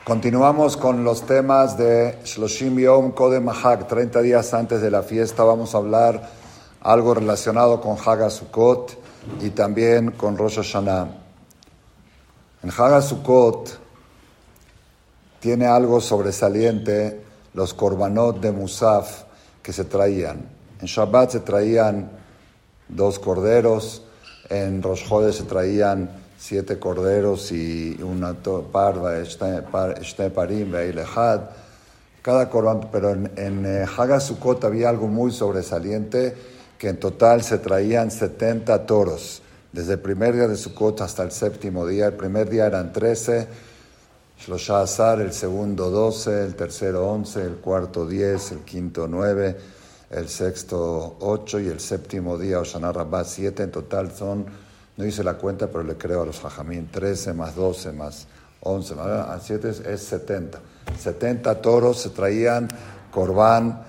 Continuamos con los temas de Shloshim Yom Kodem Hag, 30 días antes de la fiesta. Vamos a hablar algo relacionado con Hag HaSukkot y también con Rosh Hashanah. En Hag HaSukkot tiene algo sobresaliente los korbanot de Musaf que se traían. En Shabbat se traían 2 corderos, en Rosh Chodesh se traían 7 corderos y una parva, Shtei Parim, Ve'il Echad. Cada korban, pero en Hag HaSukkot había algo muy sobresaliente, que en total se traían 70 toros. Desde el primer día de Sukkot hasta el 7º día. El primer día eran 13, Shlosha Asar, el segundo 12, el tercero 11, el cuarto 10, el quinto 9, el sexto 8 y el 7º día, Hoshana Rabbah, 7. En total son, no hice la cuenta, pero le creo a los Jajamín, 13 más 12 más 11, más 7 es 70. 70 toros se traían korbanot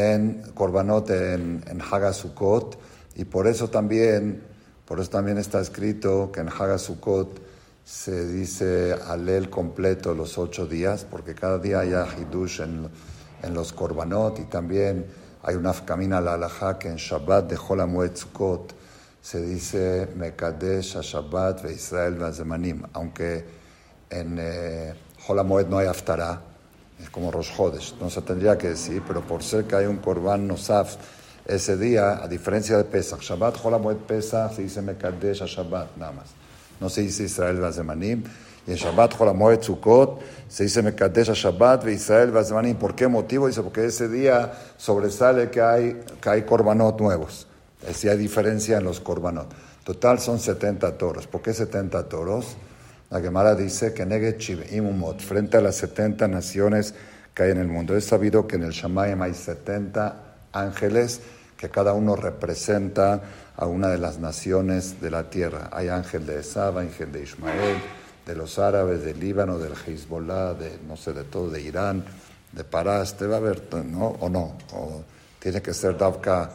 en Hag HaSukkot, y por eso también está escrito que en Hag HaSukkot se dice Alel completo los 8 días, porque cada día hay Hidush en los korbanot, y también hay una afkamina a la halajá que en Shabbat de Chol HaMoed Sukkot se dice Mekadesh HaShabbat ve'Israel ve'Azemanim, aunque en Chol HaMoed no hay Haftarah, es como Rosh Chodesh, no se tendría que decir, pero por ser que hay un korban nosaf ese día, a diferencia de Pesach, Shabbat, Chol HaMoed Pesach, se dice Mekadesh HaShabbat, nada más. No se dice Israel ve'Azemanim, y en Shabbat, Chol HaMoed Sukkot, se dice Mekadesh HaShabbat ve'Israel ve'Azemanim. ¿Por qué motivo? Dice, porque ese día sobresale que hay korbanot nuevos. Si hay diferencia en los korbanot. Total son 70 toros. ¿Por qué 70 toros? La Gemara dice que Neged Shiv'im Umot, frente a las 70 naciones que hay en el mundo. Es sabido que en el Shamayim hay 70 ángeles que cada uno representa a una de las naciones de la tierra. Hay ángel de Esav, ángel de Ismael, de los árabes, del Líbano, del Hezbollah, de de todo, de Irán, de Parás. Te va a haber, ¿no? ¿O no? O tiene que ser Davka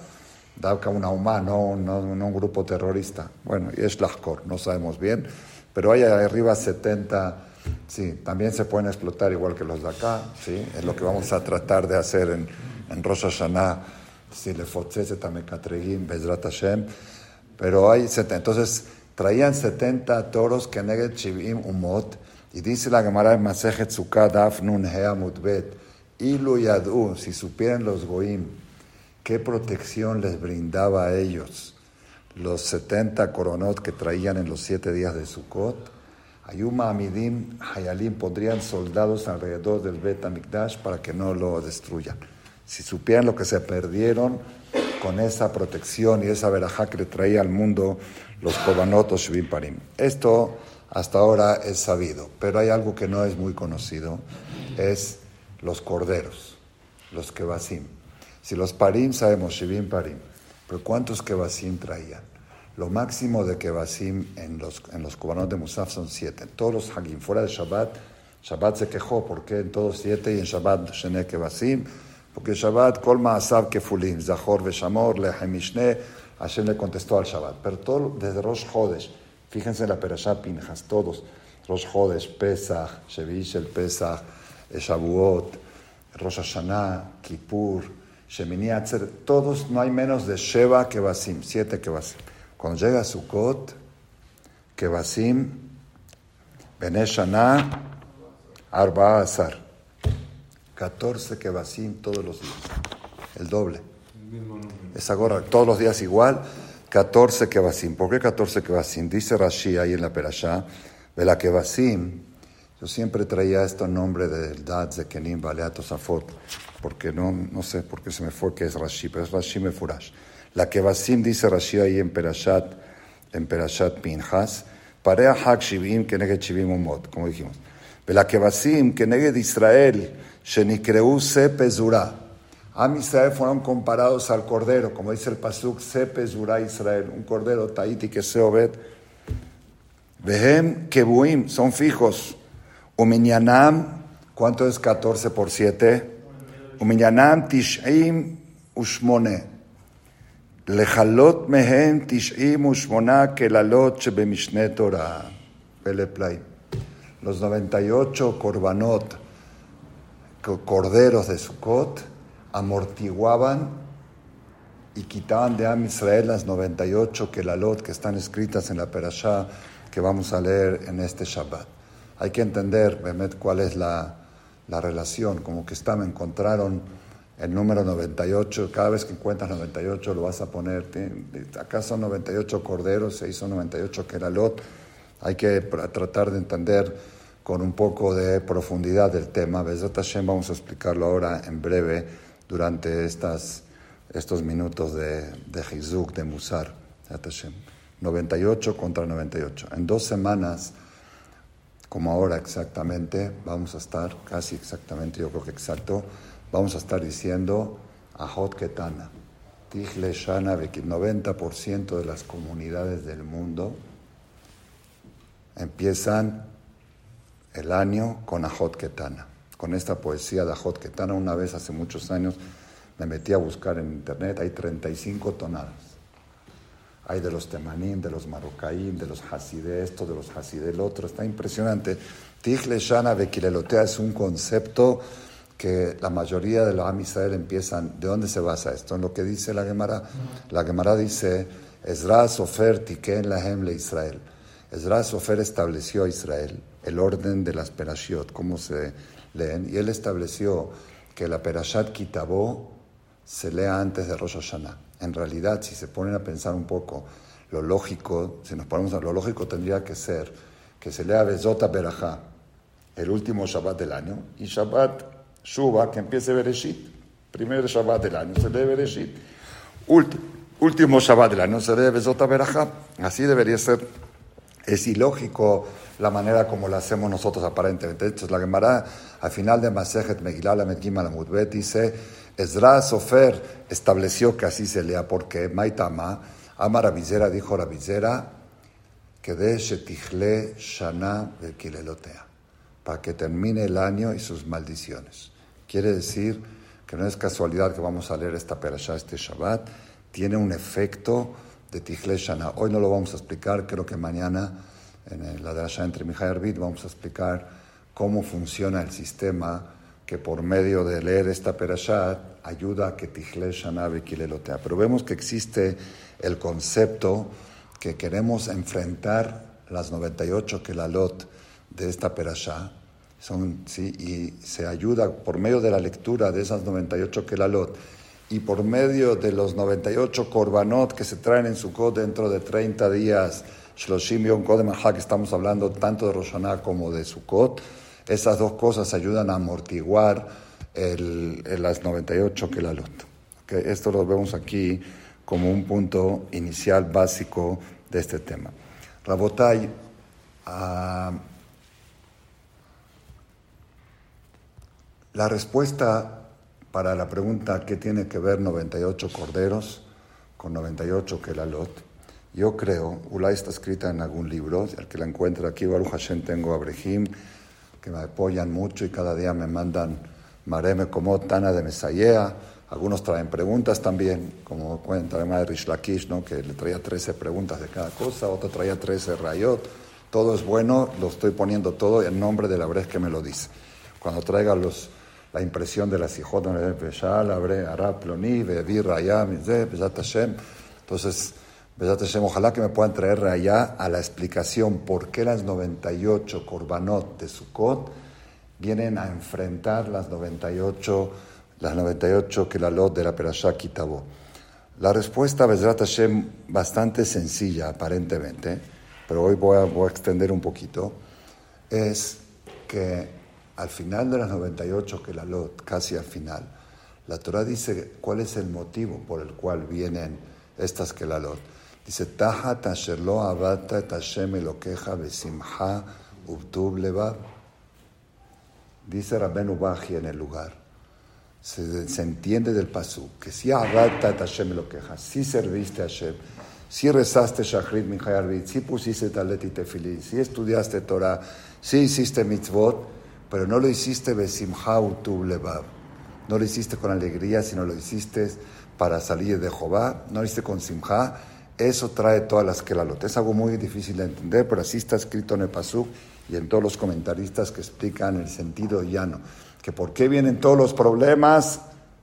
una UMA, no un grupo terrorista. Bueno, y es Lahkor, no sabemos bien, pero hay arriba 70, sí, también se pueden explotar igual que los de acá, sí, es lo que vamos a tratar de hacer en Rosh Hashanah, si le fotzeze tamekatregim, Bezrat Hashem, pero hay 70, entonces traían 70 toros que Neged Shiv'im Umot, y dice la Gemara en Masejet Sukkah, Daf Nun He Amud Bet, Ilu Yad'u, si supieran los Goim, qué protección les brindaba a ellos los 70 koronot que traían en los 7 días de Sukkot. Ayuma Amidim Hayalim, pondrían soldados alrededor del Bet HaMikdash para que no lo destruyan. Si supieran lo que se perdieron con esa protección y esa verajá que le traía al mundo los korbanot o Shivim Parim. Esto hasta ahora es sabido, pero hay algo que no es muy conocido, es los corderos, los kebasim. Si los parim sabemos, Shivim Parim, pero ¿cuántos kebasim traían? Lo máximo de kebasim en los korbanot de Musaf son 7. Todos los hagim, fuera de Shabbat se quejó, ¿por qué en todos 7 y en Shabbat shene kebasim? Porque Shabbat, kol ma'asav kefulim, zachor veshamor, lehem mishne, Hashem le contestó al Shabbat. Pero todo desde Rosh Chodesh, fíjense en la Perashá Pinjas, todos, Rosh Chodesh, Pesach, Shevish el Pesach, Shavuot, Rosh Hashanah, Kippur, Shemini Atzer, todos no hay menos de Sheva Kebasim, 7 Kebasim. Cuando llega Sukkot, Kebasim, Bene Shana, Arba Azar, 14 Kebasim todos los días, el doble. Esa gorra, todos los días igual, 14 Kebasim. ¿Por qué 14 Kebasim? Dice Rashi ahí en la Perashá, Vela Kebasim. Yo siempre traía este nombre del Dad Zekenim Balea Tosafot, porque no sé por qué se me fue que es Rashi, pero es Rashi Mefurash. La Kebasim, dice Rashi ahí en Perashat Pinjas, Parea Hag Shivim Keneged Shivim Umot, como dijimos. La Kebasim Keneged Israel, Shenikreu Sepe Zurah. Am Israel fueron comparados al cordero, como dice el pasuk, Sepe Zurah Israel, un cordero Taiti que se obed. Vehem Kebuim, son fijos. Uminyanam, ¿cuánto es 14 por 7? Uminyanam Tish'im Ushmone. Lechalot mehen Tish'im Ushmona Kelalot Shebemishne Torah. Pele Play. los 98 korbanot, corderos de Sukkot, amortiguaban y quitaban de Am Israel las 98 kelalot que están escritas en la perashá que vamos a leer en este Shabbat. Hay que entender, Bemet, cuál es la relación. Como que encontraron el número 98, cada vez que encuentras 98 lo vas a poner. Acá son 98 corderos, se hizo 98 kelalot. Hay que tratar de entender con un poco de profundidad del tema. Bezrat Hashem vamos a explicarlo ahora en breve durante estos minutos de Hizuk, de Musar. 98 contra 98. En 2 semanas, como ahora exactamente, vamos a estar, casi exactamente, yo creo que exacto, vamos a estar diciendo Ahot Ketana. Tichle Shana, 90% de las comunidades del mundo empiezan el año con Ahot Ketana, con esta poesía de Ahot Ketana. Una vez, hace muchos años, me metí a buscar en internet, hay 35 tonadas. Hay de los temanim, de los marrocaín, de los hasidé esto, de los hasidé el otro. Está impresionante. Tichle Shana Bekilelotea es un concepto que la mayoría de los Am Israel empiezan. ¿De dónde se basa esto? En lo que dice la Gemara. La Gemara dice, Ezra Sofer Tiken Lahem le Israel. Ezra Sofer estableció a Israel el orden de las perashiot, cómo se leen, y él estableció que la perashat Kitabó se lea antes de Rosh Hashanah. En realidad, si se ponen a pensar un poco, lo lógico, si nos ponemos a lo lógico, tendría que ser que se lea Bezota Berajá, el último Shabbat del año, y Shabbat Shuba, que empiece Bereshit, primer Shabbat del año, se lee Bereshit, último Shabbat del año, se lee Bezota Berajá. Así debería ser. Es ilógico la manera como la hacemos nosotros aparentemente. Entonces la Gemara, al final de Masejet Megillah Lamed Gimel Amud Bet, dice, Ezra Sofer estableció que así se lea, porque Maitama, Ama Rabizera, dijo Rabizera, que de Shetichle Shana Bekilelotea, para que termine el año y sus maldiciones. Quiere decir que no es casualidad que vamos a leer esta perashá, este Shabbat, tiene un efecto de Tichle Shana. Hoy no lo vamos a explicar, creo que mañana en la Drasha entre Mijay Arbit vamos a explicar cómo funciona el sistema que por medio de leer esta perashá ayuda a que Tichle Shana Bekilelotea. Pero vemos que existe el concepto que queremos enfrentar las 98 kelalot de esta perashá, ¿sí? Y se ayuda por medio de la lectura de esas 98 kelalot y por medio de los 98 korbanot que se traen en Sukkot dentro de 30 días, Shloshim Yom Kodem Hag, que estamos hablando tanto de Rosh Hashanah como de Sukkot. Esas dos cosas ayudan a amortiguar las 98 kelalot. Okay, esto lo vemos aquí como un punto inicial básico de este tema. Rabotai, la respuesta para la pregunta ¿qué tiene que ver 98 corderos con 98 kelalot? Yo creo, Ulay está escrita en algún libro, el que la encuentre aquí, Baruch Hashem, tengo a Brejim, que me apoyan mucho y cada día me mandan Mareme como Tana de Mesayea. Algunos traen preguntas también, como cuenta de Rish Lakish, ¿no? Que le traía 13 preguntas de cada cosa, otro traía 13 rayot. Todo es bueno, lo estoy poniendo todo en nombre de la Brej que me lo dice. Cuando traiga la impresión de la Sijot, Arab, Ploni, Vevi, Rayam, Bezat Hashem. Entonces, Bezat Hashem, ojalá que me puedan traer allá a la explicación por qué las 98 korbanot de Sukkot vienen a enfrentar las 98 kelalot de la perashá Kitabó. La respuesta, Bezat Hashem, bastante sencilla aparentemente, pero hoy voy a extender un poquito, es que al final de las 98 kelalot, casi al final, la Torah dice cuál es el motivo por el cual vienen estas kelalot. Dice, Tahat asher lo avata et Hashem elokeja besimcha ubtub levav. Dice Rabbeinu Baji en el lugar. Se entiende del pasuk que si avata et Hashem elokeja, si serviste a Hashem, si rezaste Shachrit Minchai Arbit, si pusiste talet y tefilín, si estudiaste Torah, si hiciste mitzvot, pero no lo hiciste besimcha ubtub levav. No lo hiciste con alegría, sino lo hiciste para salir de Jehová, no lo hiciste con simcha. Eso trae todas las kelalot. Es algo muy difícil de entender, pero así está escrito en el pasuk y en todos los comentaristas que explican el sentido llano. Que por qué vienen todos los problemas.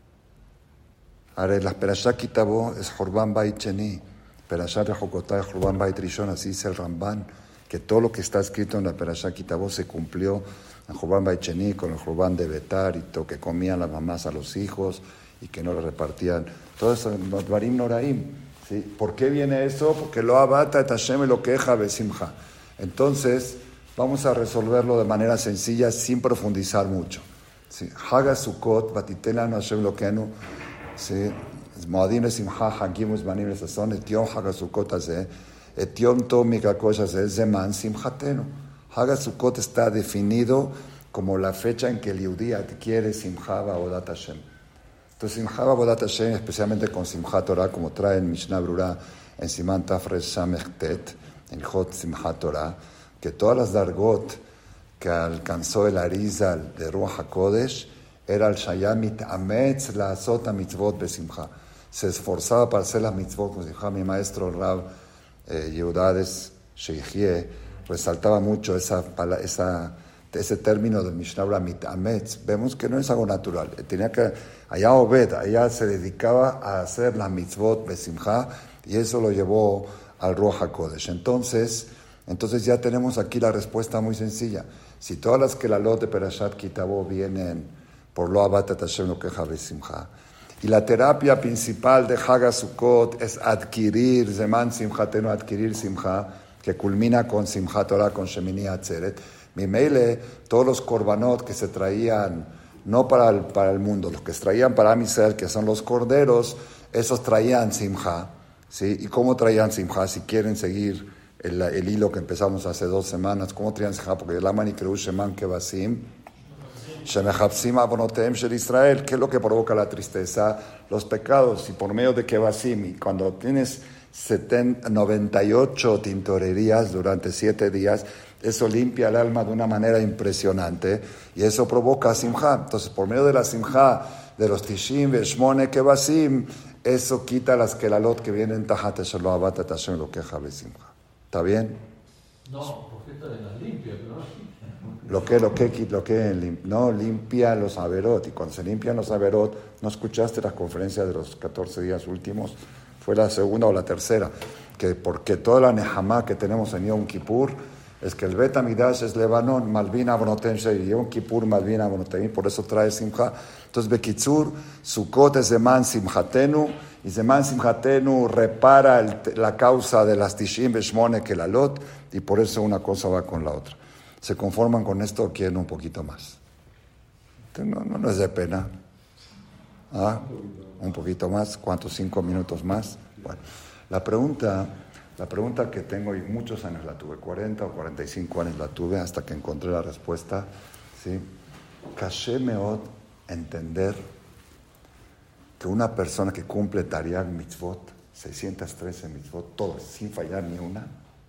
Ahora, la Perashá Ki Tavo es Jorban Bait Sheni, Perashá Rehokotá es Jorban Bait Rishon, así dice el Ramban, que todo lo que está escrito en la Perashá Ki Tavo se cumplió en Jorban Bait Sheni, con el Jorban de Betar y todo, que comían las mamás a los hijos y que no le repartían. Todo eso, los Dvarim Noraim. ¿Sí? ¿Por qué viene eso? Porque lo abata et Hashem lo queja besimcha. Entonces, vamos a resolverlo de manera sencilla, sin profundizar mucho. ¿Sí? Haga Sukkot, batitelanu Hashem loquenu. Sí, Moadim Simcha, Hagim Uzmanim Lesazon, et Yom Hag HaSukkot Hazeh, et Yom Tov Mikakosh Hazeh, Zeman Simchatenu. Hag HaSukkot está definido como la fecha en que el Yehudí adquiere Simcha Ba'avodat Hashem. Entonces, Simcha Ba'avodat Hashem, especialmente con Simchat Torah, como trae en Mishnah Brura, en Siman Tafresh Samech Tet, en Jot Simchat Torah, que todas las dargot que alcanzó el Arizal de Ruach HaKodesh, era el Shayamit Ametz la Azota Mitzvot Besimcha. Se esforzaba para hacer las mitzvot con Simcha. Mi maestro Rav Yehudades Sheikhie resaltaba mucho ese término del Mishnah Mitametz. Vemos que no es algo natural. Allá Obed, allá se dedicaba a hacer las mitzvot Besimcha y eso lo llevó al Ruach HaKodesh. Entonces ya tenemos aquí la respuesta muy sencilla. Si todas las kelalot de Perashat Ki Tavo vienen por lo abatat Hashem lo queja besimcha. Y la terapia principal de Hag HaSukkot es adquirir Zeman Simchatenu, adquirir Simcha, que culmina con Simchat Torah, con Shemini Atzeret. Mimeile, todos los korbanot que se traían, no para el mundo, los que se traían para Am Israel, que son los corderos, esos traían Simcha. ¿Sí? ¿Y cómo traían Simcha? Si quieren seguir el hilo que empezamos hace 2 semanas, ¿cómo traían Simcha? Porque el Aman y Kreu Sheman Kebasim, Shemechapsim Abonotem Shel Israel, ¿qué es lo que provoca la tristeza? Los pecados, y por medio de Kebasim, y cuando tienes 98 tintorerías durante 7 días, eso limpia el alma de una manera impresionante, y eso provoca Simcha. Entonces, por medio de la Simcha, de los Tishim, Veshmone, Kebasim, eso quita las kelalot que vienen Tajat Shelo Abatat Hashem lo queja Besimcha. ¿Está bien? No, porque esta de las limpias, ¿no? No, limpia los averot. Y cuando se limpian los averot, ¿no escuchaste las conferencias de los 14 días últimos? Fue la segunda o la tercera. Porque toda la Nehamá que tenemos en Yom Kippur es que el Bet Amidash es Lebanon, Malvin Abonotem Shei, Yom Kippur, Malvin Abonotem, por eso trae Simcha. Entonces, Bekitzur, Sukkot es Zeman Simchatenu, y Zeman Simchatenu repara la causa de las Tishim Beshmone Kelalot, y por eso una cosa va con la otra. ¿Se conforman con esto o quieren un poquito más? No es de pena. ¿Ah? ¿Un poquito más? ¿Cuántos? 5 minutos más. Bueno, la pregunta que tengo, y muchos años la tuve, 40 o 45 años la tuve, hasta que encontré la respuesta, ¿sí? Kashe meod entender que una persona que cumple Tariag Mitzvot, 613 Mitzvot, todas, sin fallar ni una,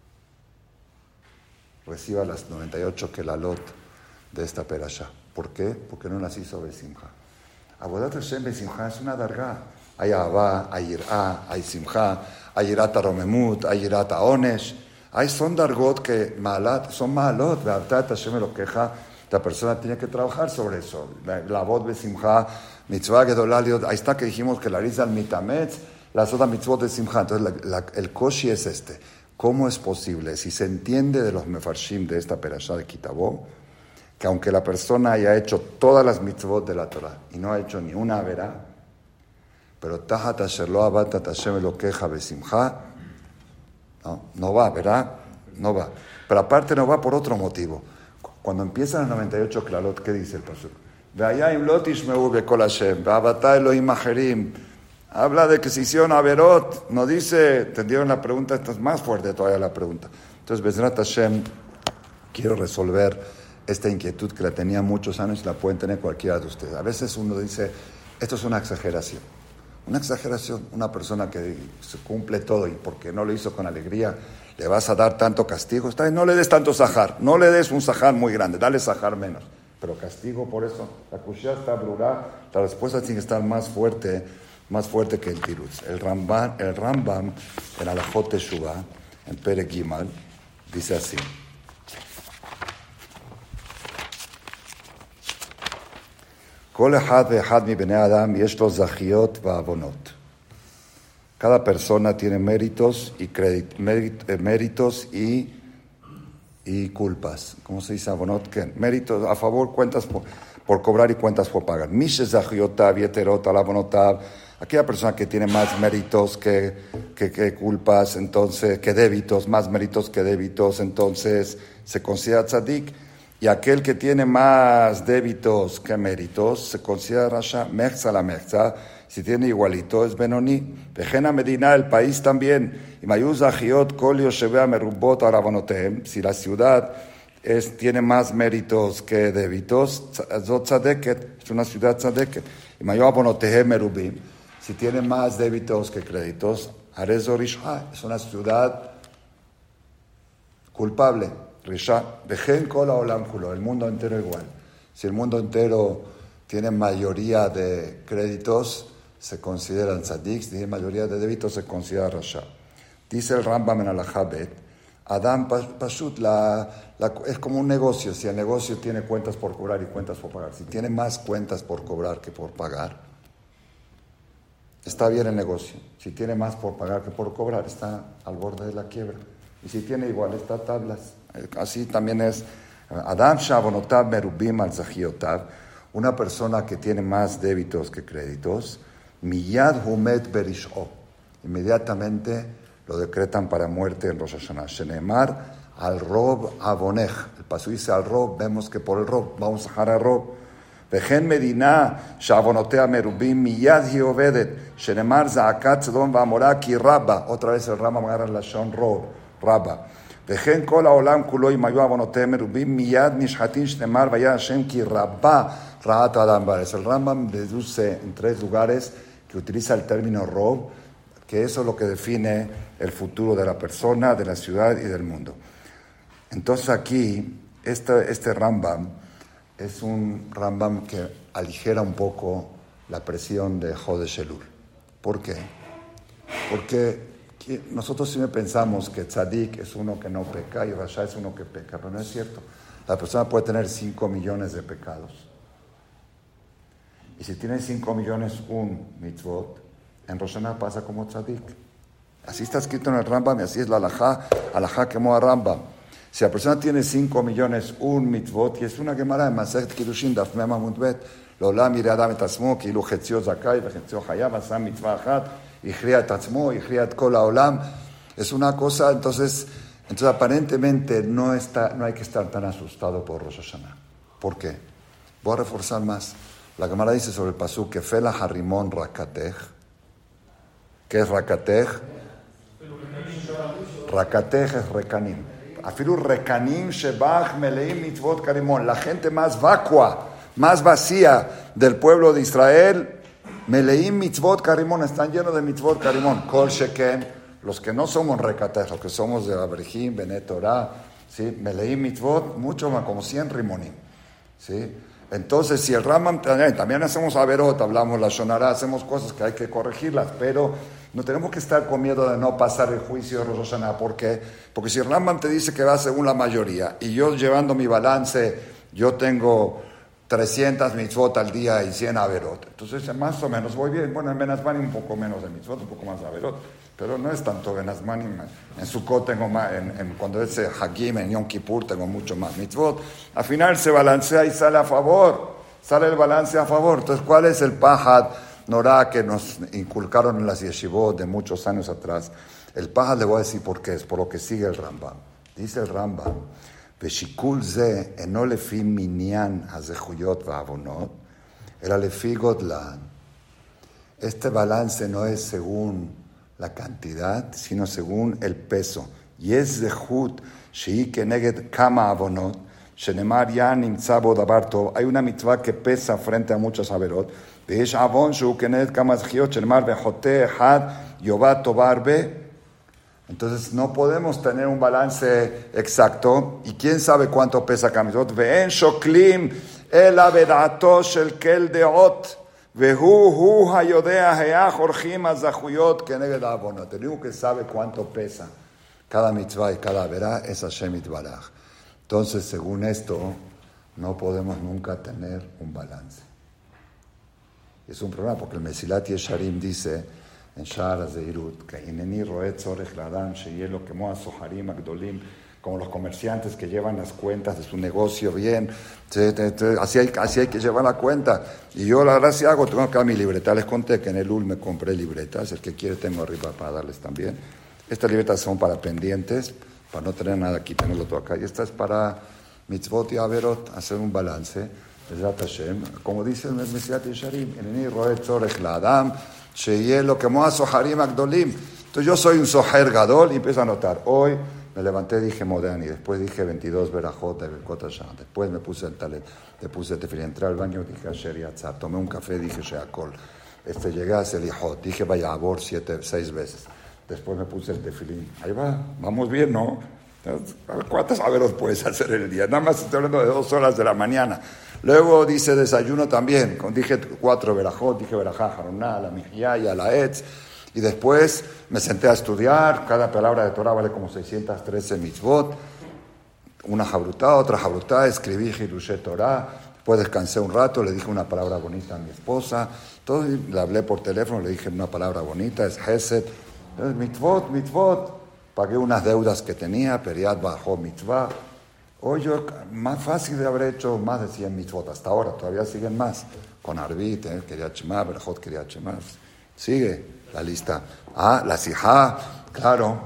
reciba las 98 kelalot de esta perashá. ¿Por qué? Porque no las hizo Besimcha. Avodat Hashem Besimcha es una dargá. Hay Abba, hay Irá, hay Simcha, hay Irat HaRomemut, hay Irat HaOnesh. Son dargot que son maalot. Be'atat Hashem lo queja. La persona tiene que trabajar sobre eso. La voz Besimcha, mitzvah gedolá liot. Ahí está que dijimos que la Rizal mitametz, las otras mitzvot de Simcha. Entonces el koshi es este. ¿Cómo es posible, si se entiende de los mefarshim de esta perashá de Ki Tavo, que aunque la persona haya hecho todas las mitzvot de la Torah y no ha hecho ni una verá, pero Tahat Asher Lo Abatat Hashem lo queja Besimcha, no va, ¿verdad? No va. Pero aparte no va por otro motivo. Cuando empiezan las 98 klalot, ¿qué dice el pasuk? Ve'ayim lo tishmeu be'kol Hashem, ve'avatá Elohim acherim. Habla de que se hicieron averot, no dice, ¿entendieron la pregunta? Esta es más fuerte todavía la pregunta. Entonces, Bezrat Hashem, quiero resolver esta inquietud que la tenía muchos años y la pueden tener cualquiera de ustedes. A veces uno dice, esto es una exageración. Una exageración, una persona que se cumple todo y porque no lo hizo con alegría, le vas a dar tanto castigo. Está bien, no le des tanto sahar, no le des un sahar muy grande, dale sahar menos. Pero castigo por eso, la kushya está brutal, la respuesta tiene que estar más fuerte más fuerte que el tirutz. El Rambam en Alajot Teshuvah, en Perek Gimal, dice así. Kol echad ve'echad mi bnei Adam yesh lo zachiot va'avonot. Cada persona tiene méritos y culpas. ¿Cómo se dice avonot? ¿Qué? Méritos a favor, cuentas por cobrar y cuentas por pagar. Mishe zachiotav yeterot al avonotav. Aquella persona que tiene más méritos que culpas, entonces, que débitos, más méritos que débitos, entonces se considera tzadik. Y aquel que tiene más débitos que méritos se considera rasha. Mechza la mechza. Si tiene igualito es Benoni. Vejena Medina, el país también. Y Mayuz Ajiot, Kol Yoshevea Merubot Aravonotem. Si la ciudad tiene más méritos que débitos, Zot Tzadeket, es una ciudad Tzadeket. Y Mayu Avonotehem Merubim. Si tiene más débitos que créditos, Arezo Risha, es una ciudad culpable. Risha. Vejen Kol Haolam Kulo, el mundo entero igual. Si el mundo entero tiene mayoría de créditos, se consideran tzadik, si tiene mayoría de débitos, se considera rasha. Dice el Rambam en Alajá Bet, Adam Pashut, es como un negocio. Si el negocio tiene cuentas por cobrar y cuentas por pagar, si tiene más cuentas por cobrar que por pagar, está bien el negocio. Si tiene más por pagar que por cobrar, está al borde de la quiebra. Y si tiene igual, está a tablas. Así también es. Adam Shavonotav Merubim al Zachiotav, una persona que tiene más débitos que créditos, Miyad Humet Berish'o, inmediatamente lo decretan para muerte en Rosh Hashanah. Shenemar al Rob Avonech, el paso dice al Rob, vemos que por el Rob, vamos a dejar al Rob. Vejen Medina, Shavonotea Merubim, Miyad Hiovedet, Shenemar Zaakat Zedom Vamorah Ki Rabba, otra vez el Rama agarra la Shon Rob, Rabba. Vejen Kol Haolam Kulo y Mayu Avonotea Merubim, Miyad Nishhatin Shenemar Vaya Hashem Ki Rabba, Ra'at Adam Bares. El Rambam deduce en 3 lugares que utiliza el término Rob, que eso es lo que define el futuro de la persona, de la ciudad y del mundo. Entonces aquí, este Rambam es un Rambam que aligera un poco la presión de Jodesh Elul. ¿Por qué? Porque nosotros siempre pensamos que tzadik es uno que no peca y rasha es uno que peca, pero no es cierto. La persona puede tener 5 millones de pecados. Y si tiene 5 millones, un mitzvot, en Rosh Hashanah pasa como tzadik. Así está escrito en el Rambam y así es la alajá quemó a Rambam. Si la persona tiene 5 millones, un mitzvot, y es una gemara en Masechet Kiddushin, Daf Mem Amud Bet, L'olam yireh adam et atzmo, כאילו חציו זכאי וחציו חייב, עשה מצווה אחת, הכריע את עצמו, הכריע את כל העולם. Es una cosa, entonces aparentemente no hay que estar tan asustado por Rosh Hashanah. ¿Por qué? Voy a reforzar más. La Gemara dice sobre el pasuk que Fela Harimón Rakatej. ¿Qué es Rakatej? Rakatej es Rekanim. Afilu Rekanim Shebach Meleim Mitzvot Karimón. La gente más vacua, más vacía del pueblo de Israel, Meleim Mitzvot Karimón, están llenos de Mitzvot Karimón. Kol Sheken, los que no somos Rekatej, los que somos de Abraham, Benet Torah, ¿sí? Meleim Mitzvot, mucho más, como 100 Rimonim, ¿sí? Entonces, si el Rambam también hacemos averot, hablamos la shonara, hacemos cosas que hay que corregirlas, pero no tenemos que estar con miedo de no pasar el juicio de Rosh Hashanah. ¿Por qué? Porque si el Rambam te dice que va según la mayoría, y yo llevando mi balance, yo tengo 300 mitzvot al día y 100 averot, entonces más o menos voy bien. Bueno, en Benazmani un poco menos de mitzvot, un poco más de averot, pero no es tanto Benazmani. En Sukkot tengo más, cuando es Hagim, en Yom Kippur tengo mucho más mitzvot. Al final se balancea y sale a favor, sale el balance a favor. Entonces, ¿cuál es el pajad norá que nos inculcaron en las yeshivot de muchos años atrás? El pajad, le voy a decir por qué, es por lo que sigue el Rambam. Dice el Rambam, ושיקול זה אינו לפי מניין הזכויות והעוונות, אלא לפי גודלן. Este balance no es según la cantidad, sino según el peso. יש זכות שהיא כנגד כמה עוונות, שנאמר יה נמצא בו דבר טוב. Hay una mitzvah que pesa frente a muchas עבירות, ויש עוון שהוא כנגד כמה זכיות, שנאמר וחוטא אחד יאבד טובה הרבה. Entonces no podemos tener un balance exacto, y quién sabe cuánto pesa cada mitzvot. Ve'en shoklim el aveda'ato shel kel deot Vehu hayodea heach orjim azahuyot keneged avonot. El único que sabe cuánto pesa cada mitzvah y cada verá es Hashem Yitbaraj. Entonces, según esto, no podemos nunca tener un balance. Es un problema porque el Mesilat Yesharim dice en Sha'ar HaZeirut que Hineni roe tzorech l'adam sheyeh lo kemo hasoharim agdolim, como los comerciantes que llevan las cuentas de su negocio bien, así hay que llevar la cuenta. Y yo la verdad si hago, tengo acá mi libreta, les conté que en el UL me compré libretas, el que quiere tengo arriba para darles también. Estas libretas son para pendientes, para no tener nada aquí, tenerlo todo acá. Y esta es para mitzvot y averot, hacer un balance. Bezrat Hashem, como dice el Mesilat Yesharim, Eneni roe tzorech la'adam, sheyeh lo kemo hasoharim agdolim. Entonces yo soy un soher gadol y empiezo a anotar. Hoy me levanté, dije Modani, después dije 22 verajot de Birkot Hashanah, después me puse el talet, le puse tefilín, entré al baño, dije Asher Yatzar, tomé un café, dije Sheakol, llegué a Selihot, dije Vayabor 6 veces, después me puse el tefilín, ahí va, vamos bien, ¿no? ¿Cuántas averos puedes hacer en el día? Nada más estoy hablando de 2 horas de la mañana. Luego dice desayuno también, dije 4 verajot, dije verajá Haruná, la Mijiyaya, la Etz. Y después me senté a estudiar, cada palabra de Torah vale como 613 mitzvot, una jabrutá, otra jabrutá, escribí Hirushet Torah, después descansé un rato, le dije una palabra bonita a mi esposa, todo, le hablé por teléfono, le dije una palabra bonita, es Hesed, mitzvot, pagué unas deudas que tenía, Periat bajó mitzvah. Hoy yo, más fácil de haber hecho más de 100 mitzvot hasta ahora, todavía siguen más, con Arbit, Kiryat Shema, Berajot Kiryat Shema, sigue la lista. La sijá, claro.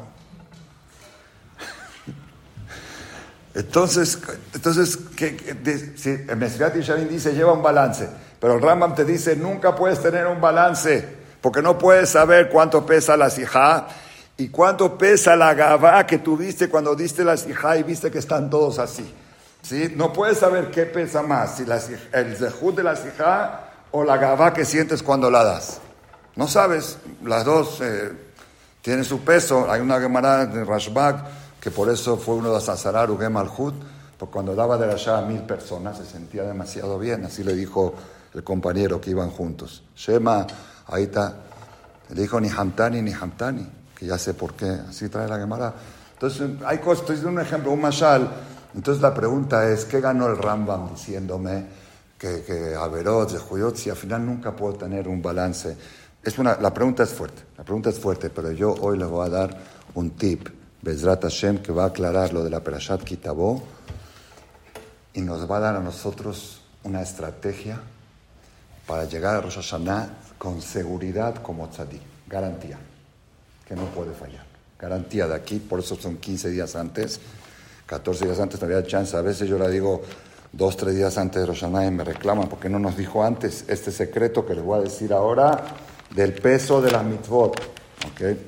Entonces si el Mesilat Yesharim dice, lleva un balance, pero el Rambam te dice, nunca puedes tener un balance, porque no puedes saber cuánto pesa la sijá y cuánto pesa la gavá que tuviste cuando diste la sijá y viste que están todos así. ¿Sí? No puedes saber qué pesa más, si el zehut de la sijá o la gavá que sientes cuando la das. No sabes, las dos tienen su peso. Hay una Gemara de Rashbag, que por eso fue uno de Sasarar Ugem Malhut, porque cuando daba de la Shah a 1000 personas se sentía demasiado bien. Así le dijo el compañero que iban juntos. Shema, ahí está. Le dijo ni Hamtani, que ya sé por qué. Así trae la Gemara. Entonces, hay cosas, estoy diciendo un ejemplo, un mashal. Entonces la pregunta es, ¿qué ganó el Rambam diciéndome que Averot, Zehuyot, si al final nunca puedo tener un balance? La pregunta es fuerte, pero yo hoy les voy a dar un tip, Bezrat Hashem, que va a aclarar lo de la Perashat Kitabó y nos va a dar a nosotros una estrategia para llegar a Rosh Hashanah con seguridad como tzadik, garantía, que no puede fallar, garantía de aquí, por eso son 15 días antes, 14 días antes, no había chance, a veces yo le digo 2-3 días antes de Rosh Hashanah y me reclaman porque no nos dijo antes este secreto que les voy a decir ahora, del peso de las mitzvot. ¿Okay?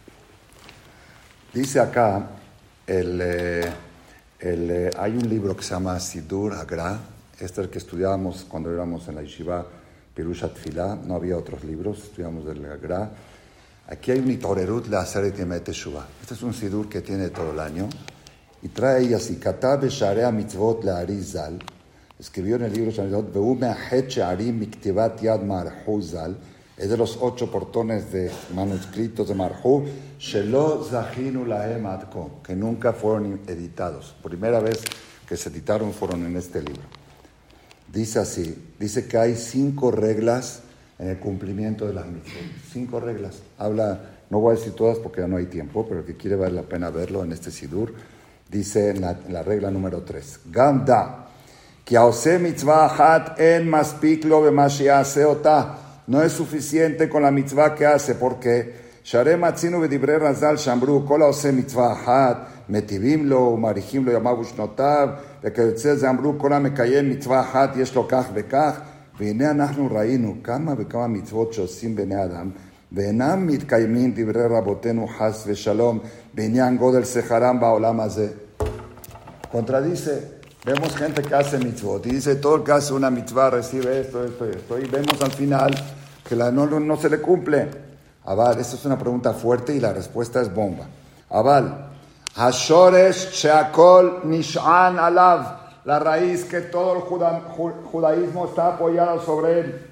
Dice acá, hay un libro que se llama Sidur Agra, este es el que estudiábamos cuando éramos en la Yeshiva Pirush Tfilah, no había otros libros, estudiamos del Agra. Aquí hay un Itorerut Le'aseret Yemei Teshuvah. Este es un Sidur que tiene todo el año y trae así, Katab B'Sharei HaMitzvot Le'Arizal, escribió en el libro Ve'u Me'achet She'arim Miktivat Yad Marhu Zal, es de los 8 portones de manuscritos de Marhu, Shelo Zahinu Lahem Adko, que nunca fueron editados. Primera vez que se editaron fueron en este libro. Dice así, dice que hay 5 reglas en el cumplimiento de las mitzvot. 5 reglas. Habla, no voy a decir todas porque ya no hay tiempo, pero el que quiere vale la pena verlo en este Sidur. Dice en la regla número 3, Ganda, ki haose mitzvah achat en maspik lo b'ma she'aseh otah. No es suficiente con la mitzvah que hace, porque Sharem Atzinu v'divrei Razal shambru kol haose mitzvah achat metivim lo umarihim lo yamav ushnotav וכיוצא זה אמרו כל המקיים מצווה אחת יש לו כך וכך והנה אנחנו ראינו כמה וכמה מצוות שעושים בני אדם ואינם מתקיימים דברי רבותינו חס ושלום בעניין גודל שכרם בעולם הזה. Contradice. Vemos gente que hace mitzvot y dice todo el que hace una mitzvah recibe esto y vemos al final que no se le cumple. Aval, esta es una pregunta fuerte y la respuesta es bomba. Aval, Hashoresh sheakol nish'an alav, la raíz que todo el judaísmo está apoyado sobre él.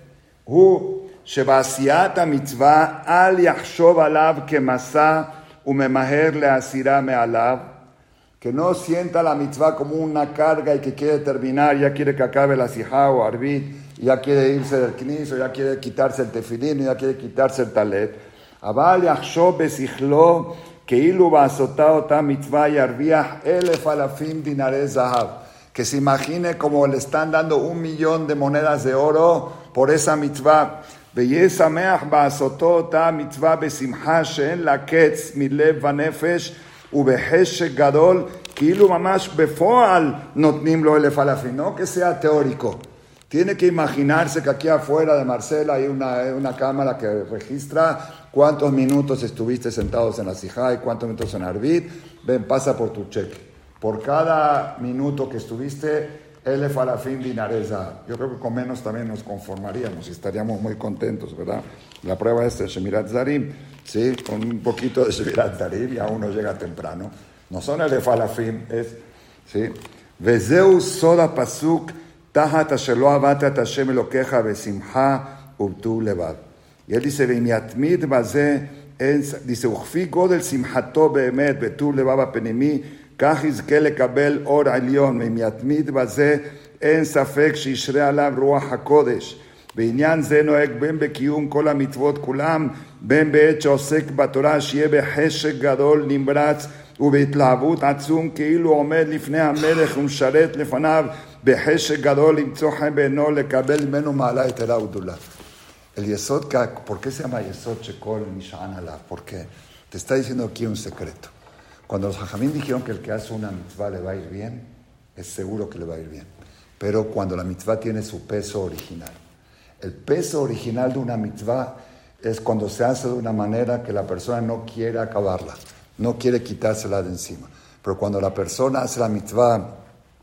הוא שבעשיית המצווה אל יחשוב עליו כמסע וממהר להסירה מעליו, que no sienta la mitzvah como una carga y que quiere terminar, ya quiere que acabe la sijá o arbit, ya quiere irse del knis, o ya quiere quitarse el tefilín, o ya quiere quitarse el talet. אבל יחשוב בשכלו כאילו בעשותה אותה מצווה ירוויח 1,000 דינרי זהב. Que se imagine como le están dando 1,000,000 de monedas de oro por esa mitzvah. ויהיה שמח בעשותו אותה מצווה בשמחה שאין לה קץ מלב ונפש ובחשק גדול, כאילו ממש בפועל נותנים לו 1,000. No que sea teórico. Tiene que imaginarse que aquí afuera de Marcela hay una cámara que registra cuántos minutos estuviste sentados en la sijá y cuántos minutos en arbit. Ven, pasa por tu cheque. Por cada minuto que estuviste, 1,000 dinares. Yo creo que con menos también nos conformaríamos y estaríamos muy contentos, ¿verdad? La prueba es el Shemirat Zarim, ¿sí? Con un poquito de Shemirat Zarim ya uno llega temprano. No son 1,000, es, ¿sí? Vezeu soda pasuk תחת אשר לא עבדת את השם אלוקיך בשמחה ובטוב לבב. Y él dice, ואם יתמיד בזה, dice, וכפי גודל שמחתו באמת, בטוב לבב הפנימי, כך יזכה לקבל אור עליון, ואם יתמיד בזה, אין ספק שישרה עליו רוח הקודש. בעניין זה נוהג בין בקיום כל המצוות כולם, בין בעת שעוסק בתורה, שיהיה בחשק גדול נמרץ, ובהתלהבות עצום, כאילו עומד לפני המלך ומשרת לפניו, בחשק גדול למצוא חן בעינו, לקבל ממנו מעלה יתרה וגדולה. El yesod, ¿por qué se llama yesod shekol nish'an alav? ¿Por qué? Te está diciendo aquí un secreto. Cuando los jajamín dijeron que el que hace una mitzvah le va a ir bien, es seguro que le va a ir bien. Pero cuando la mitzvah tiene su peso original. El peso original de una mitzvah es cuando se hace de una manera que la persona no quiere acabarla, no quiere quitársela de encima. Pero cuando la persona hace la mitzvah,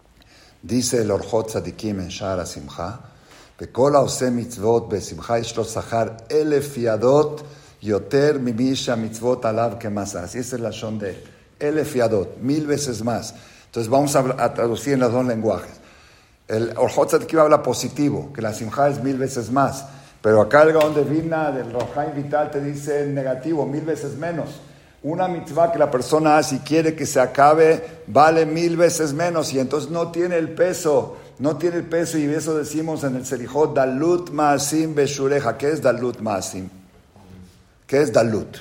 dice el Orjot Tzadikim en Sha'ar HaSimcha, וכל העושה מצוות בשמחה יש לו שכר 1,000 ידות יותר ממי שהמצוות עליו כמסע. Así es el lashon de 1,000 yadot, 1,000 veces más. Entonces vamos a traducir en los dos lenguajes. El Orjot Tzadikim habla positivo, que la simcha es 1,000 veces más. Pero acá el Gaón de Vilna, del Rojaim Vital, te dice negativo, 1,000 veces menos. Una mitzvah que la persona hace y quiere que se acabe, vale 1,000 veces menos. Y entonces no tiene el peso. No tiene el peso, y eso decimos en el Selijot, Dalut Maasim Beshureja. ¿Qué es Dalut Maasim? ¿Qué es Dalut?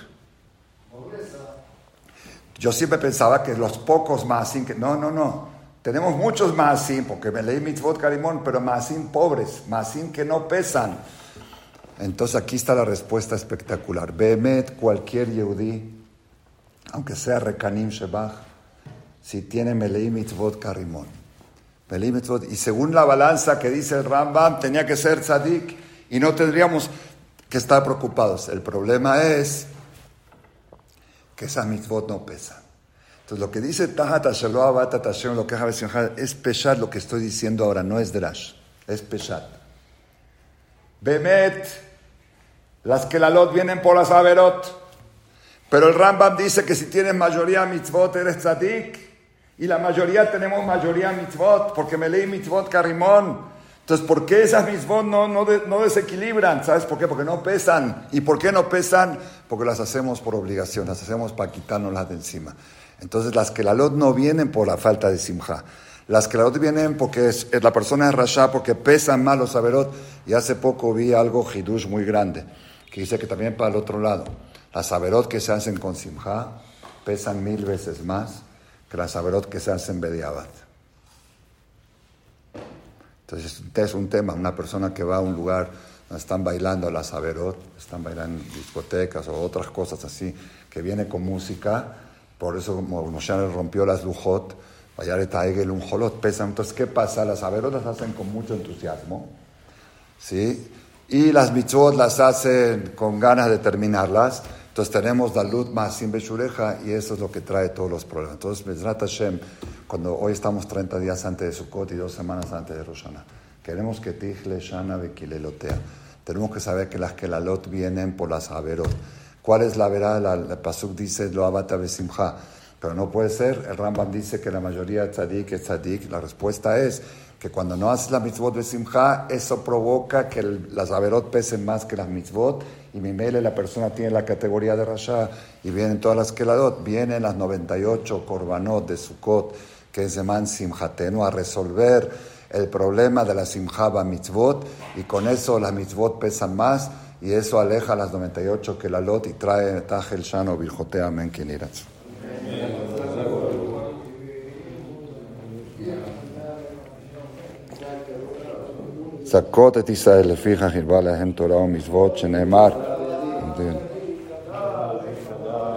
Yo siempre pensaba que los pocos Maasim, que no. Tenemos muchos Maasim, porque me leí Mitzvot Karimón, pero Maasim pobres, Maasim que no pesan. Entonces aquí está la respuesta espectacular. Behemet, cualquier Yehudí, aunque sea Rekanim Shebach, si tiene Melei Mitzvot Karimón. Y según la balanza que dice el Rambam, tenía que ser tzadik y no tendríamos que estar preocupados. El problema es que esas mitzvot no pesan. Entonces lo que dice Tahat Asher Lo Avat Hashem Lo Keja Besimcha es peshat lo que estoy diciendo ahora, no es drash, es peshat. Bemet, las kelalot vienen por las averot, pero el Rambam dice que si tienes mayoría mitzvot eres tzadik. Y la mayoría tenemos mayoría mitzvot, porque me leí mitzvot Karimón. Entonces, ¿por qué esas mitzvot no desequilibran? ¿Sabes por qué? Porque no pesan. ¿Y por qué no pesan? Porque las hacemos por obligación, las hacemos para quitárnoslas de encima. Entonces, las kelalot no vienen por la falta de simja. Las kelalot vienen porque la persona es rasha, porque pesan más los averot. Y hace poco vi algo hidush muy grande, que dice que también para el otro lado. Las averot que se hacen con simja pesan 1,000 veces más que las averot que se hacen bediabat. Entonces, es un tema, una persona que va a un lugar donde están bailando las averot, están bailando en discotecas o otras cosas así, que viene con música, por eso como Moshe rompió las lujot, vayaret ha'egel un jolot, pesan. Entonces, ¿qué pasa? Las averot las hacen con mucho entusiasmo, ¿sí? Y las mitzvot las hacen con ganas de terminarlas. Entonces tenemos Dalut Maasim Beshureja y eso es lo que trae todos los problemas. Entonces, Bezrat Hashem, cuando hoy estamos 30 días antes de Sukkot y 2 semanas antes de Rosh Hashanah, queremos que Tichle Shana Bekilelotea. Tenemos que saber que las Kelalot vienen por las Averot. ¿Cuál es la verá? El Pasuk dice, Lo Avata Besimcha. Pero no puede ser. El Rambam dice que la mayoría de tzadik es tzadik. La respuesta es que cuando no haces la mitzvot de simcha, eso provoca que las averot pesen más que las mitzvot, y mimele la persona tiene la categoría de rasha, y vienen todas las keladot, vienen las 98 korbanot de Sukkot, que es Zeman Simchatenu, a resolver el problema de la simcha ba mitzvot, y con eso las mitzvot pesan más, y eso aleja las 98 kelalot y trae Tajel Shano Birjotea Amen Kiniratz. זכות את ישראל לפיכך הרבה להם תורה ומצוות שנאמר